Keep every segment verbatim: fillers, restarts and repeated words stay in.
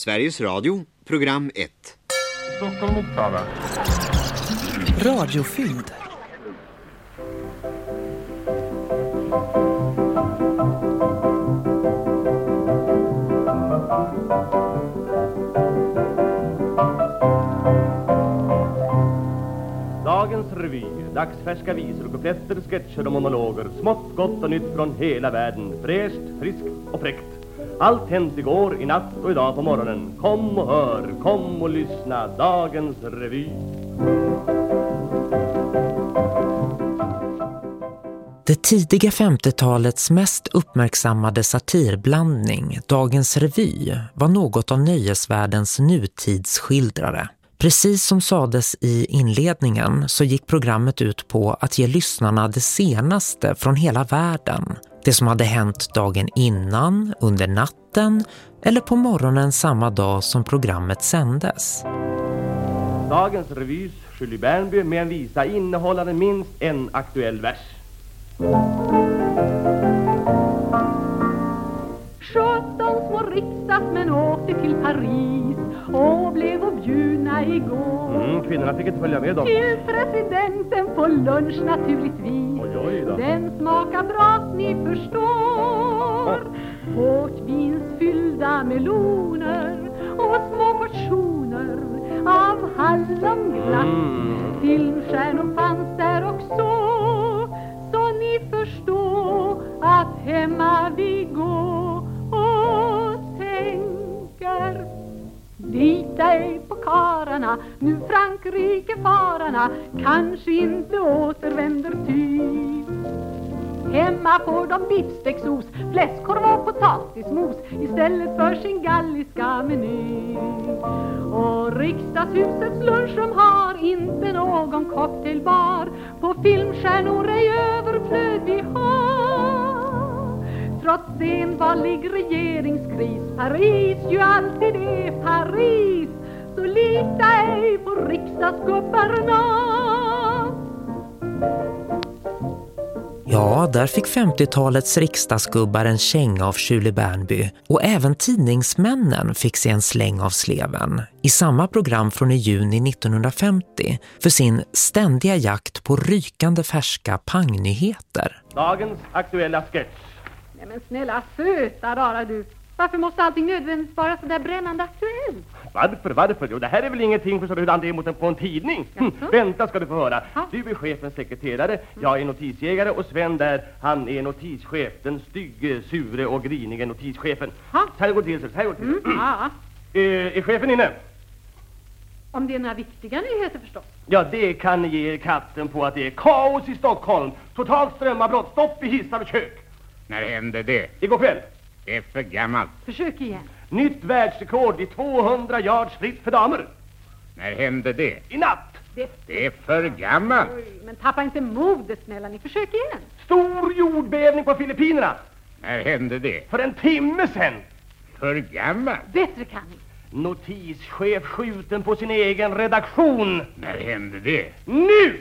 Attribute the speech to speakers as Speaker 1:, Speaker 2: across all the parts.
Speaker 1: Sveriges Radio, program ett.
Speaker 2: Stockholm Uppsala.
Speaker 3: Radiofynd.
Speaker 4: Dagens revy, dagsfärska visor, kupletter, sketcher och monologer. Smått, gott och nytt från hela världen. Fräscht, friskt och fräckt. Allt hänt igår, i natt och idag på morgonen. Kom och hör, kom och lyssna. Dagens revy.
Speaker 5: Det tidiga femtiotalets mest uppmärksammade satirblandning, Dagens revy, var något av nöjesvärldens nutidsskildrare. Precis som sades i inledningen så gick programmet ut på att ge lyssnarna det senaste från hela världen. Det som hade hänt dagen innan, under natten eller på morgonen samma dag som programmet sändes.
Speaker 4: Dagens revys Julie Bernby med en visa innehållande minst en aktuell vers.
Speaker 6: sjutton små riksdagsmän åkte till Paris och blev objudna igår.
Speaker 4: Mm, kvinnorna fick inte följa med dem.
Speaker 6: Till presidenten på lunch naturligtvis.
Speaker 4: Oj, oj då.
Speaker 6: Den smakar bra, ni förstår. Portvinsfyllda meloner och små portioner av hallonglass.
Speaker 4: Mm.
Speaker 6: Filmstjärnor fanns där också. Så ni förstår att hemma vi går och tänker. Lita ej på kararna, nu Frankrike fararna kanske inte återvänder ty. Hemma får de biffsteksås, fläskkorv och potatismos istället för sin galliska meny. Och riksdagshusets lunchrum har inte någon cocktailbar. På filmstjärnor ej överflöd vi har. Trots envalig regeringskris, Paris ju alltid är Paris. Så lita ej på riksdagsgubbarna.
Speaker 5: Ja, där fick femtiotalets riksdagsgubbar en känga av Julie Bernby och även tidningsmännen fick sig en släng av sleven i samma program från i juni nittonhundrafemtio för sin ständiga jakt på rykande färska pangnyheter.
Speaker 4: Dagens aktuella sketch.
Speaker 6: Nej men snälla söta rara du. Varför måste allting nödvändigt vara så där brännande aktuellt?
Speaker 4: Varför, varför? Jo, det här är väl ingenting för så hur det är mot en, på en tidning. Hm, vänta ska du få höra.
Speaker 6: Ha?
Speaker 4: Du är chefens sekreterare, jag är notisjägare och Sven där, han är notischef. Den stygge, sure och grinige notischefen.
Speaker 6: Ha?
Speaker 4: Så här går det till, så här går det till.
Speaker 6: Mm, ja.
Speaker 4: Eh, är chefen inne?
Speaker 6: Om det är några viktiga nyheter förstås.
Speaker 4: Ja, det kan ni ge katten på att det är kaos i Stockholm. Totalt strömavbrott, stopp i hissar och kök.
Speaker 2: När hände det?
Speaker 4: Igår kväll.
Speaker 2: Det är för gammalt.
Speaker 6: Försök igen.
Speaker 4: Nytt världsrekord i tvåhundra yards fritt för damer.
Speaker 2: När hände det?
Speaker 4: I natt.
Speaker 6: Det...
Speaker 2: Det är för gammalt.
Speaker 6: Oj, men tappa inte modet snälla, ni försöker igen.
Speaker 4: Stor jordbävning på Filippinerna.
Speaker 2: När hände det?
Speaker 4: För en timme sedan.
Speaker 2: För gammalt.
Speaker 6: Bättre kan ni.
Speaker 4: Notischef skjuten på sin egen redaktion.
Speaker 2: När hände det?
Speaker 4: Nu!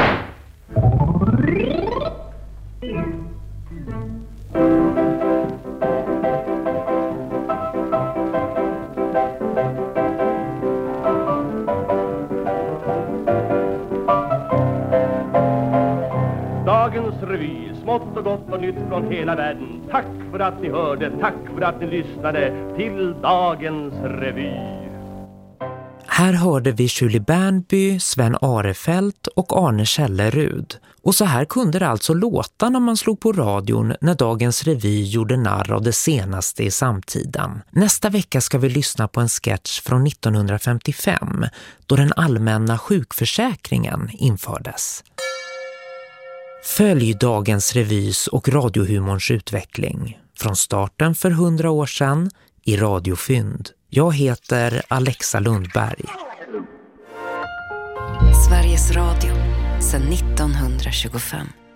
Speaker 4: Dagens revy, smått och gott och nytt från hela världen. Tack för att ni hörde, tack för att ni lyssnade till Dagens revy.
Speaker 5: Här hörde vi Julie Bernby, Sven Arefelt och Arne Källerud. Och så här kunde det alltså låta när man slog på radion när Dagens revy gjorde narr av det senaste i samtiden. Nästa vecka ska vi lyssna på en sketch från nittonhundrafemtiofem då den allmänna sjukförsäkringen infördes. Följ Dagens revys och radiohumorns utveckling från starten för hundra år sedan i Radiofynd. Jag heter Alexa Lundberg.
Speaker 7: Sveriges Radio sedan nittonhundratjugofem.